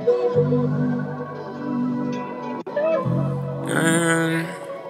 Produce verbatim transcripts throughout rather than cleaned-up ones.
Mm,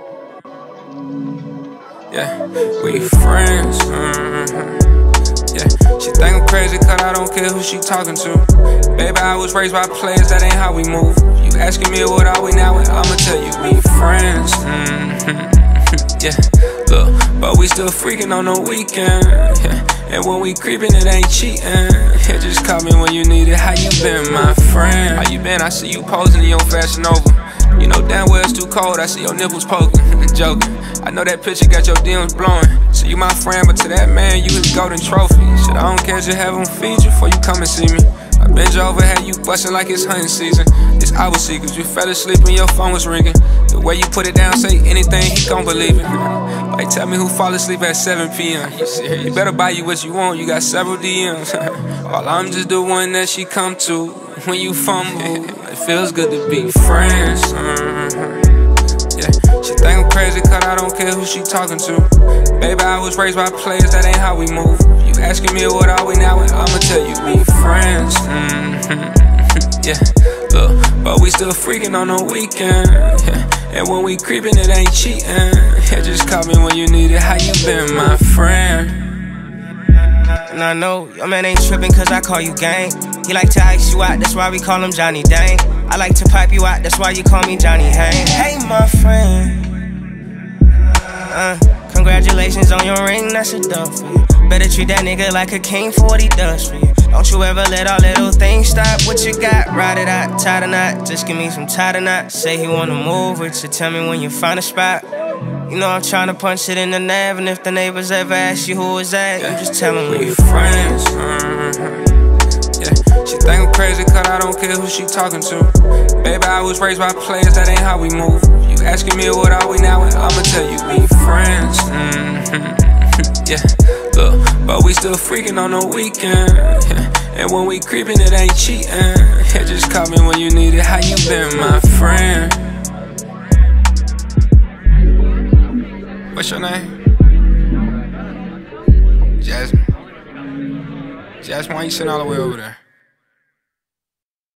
yeah, we friends. Mm-hmm. Yeah, she think I'm crazy cause I don't care who she talking to. Baby, I was raised by players, that ain't how we move. You asking me what are we now, and I'ma tell you we friends. Mm-hmm. Yeah, look, but we still freaking on the weekend. Yeah. And when we creepin', it ain't cheatin'. Yeah, just call me when you need it. How you been, my friend? How you been? I see you posing in your Fashion Nova. You know damn well it's too cold, I see your nipples poking. Joking, I know that picture got your D Ms blowing. So you my friend, but to that man, you his golden trophy. Shit, I don't care, just have him feed you before you come and see me. I bend you over, had you bustin' like it's hunting season. It's hour seekers, you fell asleep and your phone was ringing. The way you put it down, say anything, he gon' believe it. Like tell me who fall asleep at seven P M You better buy you what you want, you got several D Ms. While I'm just the one that she come to when you fumble. It feels good to be friends. Mm-hmm. Yeah, she think I'm crazy cause I don't care who she talking to. Baby, I was raised by players, that ain't how we move. You asking me what are we now, and I'ma tell you we friends. Mm-hmm. Yeah, look, but we still freaking on the weekend. Yeah. And when we creepin', it ain't cheatin'. Yeah, just call me when you need it. How you been, my friend? And I know your man ain't trippin' cause I call you gang. He like to ice you out, that's why we call him Johnny Dang. I like to pipe you out, that's why you call me Johnny Hang. Hey, my friend, uh, congratulations on your ring, that's a dub for you. Better treat that nigga like a king for what he does for you. Don't you ever let all little things stop what you got. Ride it out, tie the knot, just give me some tie the knot. Say he wanna move with you, tell me when you find a spot. You know I'm tryna punch it in the nav, and if the neighbors ever ask you who is that, yeah, you just tell them we friends. Mm-hmm. Yeah, she think I'm crazy cause I don't care who she talking to. Baby, I was raised by players, that ain't how we move. You asking me what are we now, and I'ma tell you we friends. Mm-hmm. Yeah, look, but we still freaking on the weekend. Yeah. And when we creepin', it ain't cheatin'. Yeah, just call me when you need it. How you been, my friend? What's your name? Jasmine. Jasmine, why you sitting all the way over there?